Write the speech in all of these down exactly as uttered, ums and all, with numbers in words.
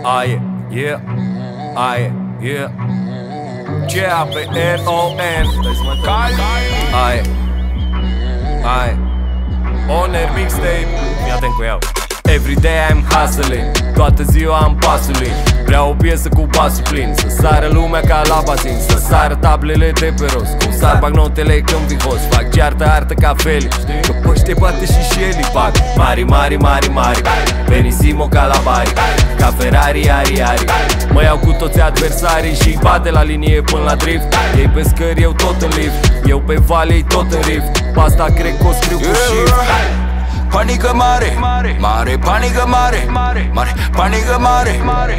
Aie, yeah, aie, yeah. G A P R O N Aie, aie. Oner mixtape. Fii atent cu ea. Everyday I'm hustling, toată ziua am pasulin. Vreau o piesă cu basul plin, să sară lumea ca la bazin, să sară tablele de pe rost, cum sar bagnotele când vii host. Fac ceartă artă ca Felix, că păște bate și Shelly. Fac mari, mari, mari, mari, Benissimo ca la Bari, ca Ferrari, Ari, Ari. Mă iau cu toți adversarii și bate la linie până la drift. Ei pe scări, eu tot în lift, eu pe vale, ei tot în rift. Asta cred că o scriu cu shift. Panică mare, mare, panică mare, mare, panică mare,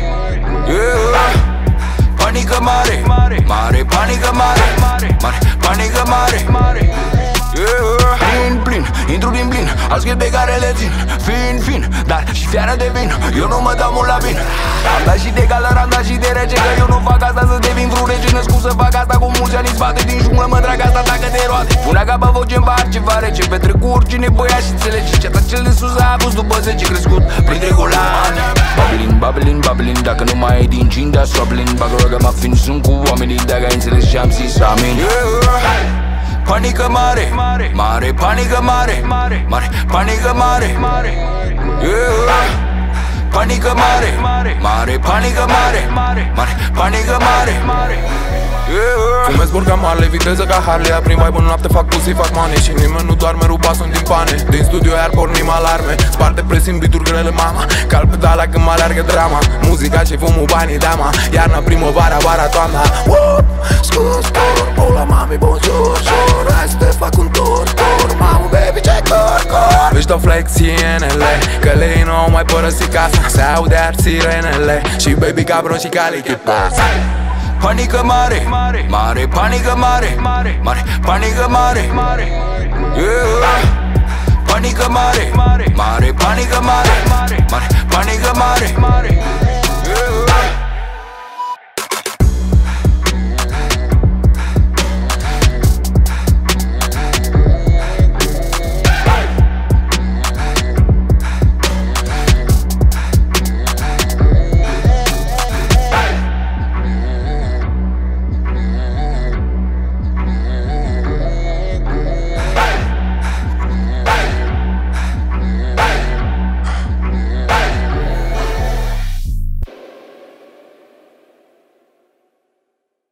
yeah. Panică mare, mare, panică mare, mare, panică mare, yeah. Plin, plin, intru din plin, alți pe care le țin, fin, fin, dar și fiară de vin, eu nu mă dau mult la vin. Am dat și de calor, am dat și de rece, că eu nu fac asta să devin vreun rege. Născut să fac asta cu mulți ani, spate din junglă, mă trag asta dacă de roate. Pune ca pe voce în bar ceva rece, petrec cu oricine băia și înțelege. Ceata cel de sus a avut după zece crescut printre golani. Babylin, Babylin, Babylin, dacă nu mai ai din gin, dar soblin. Bagă rogă muffin, sunt cu oamenii, dacă ai înțeles și am zis amin. Panică mare, mare, panică mare, mare, panică mare, yeah. Panică mare, mare, panică mare, mare, panică mare, yeah. Fumez burga mare, viteză ca Harley. Aprim vibe în noapte, fac pussy, fac money. Și nimeni nu doarme, rupa sunt din pane. Din studio iar pornim alarme, sparte presiuni, beat-uri grele mama. Cal pedala când mă alergă drama. Muzica și fumul, banii, dama. Iarna, primăvara, vara, toamna. Whoop, scuz, cor, hola mami, bonjour, jur. Hai să te fac un tur, tur, mamă, baby, ce cor, cor. Își dau flexienele, că lei nu au mai părăsit casa. Se aude ar sirenele și baby cabron și cali, che pasa. Panică mare, mare, panică mare, mare, panică mare, yeah. Panică mare, mare, panică mare, mare, panică mare.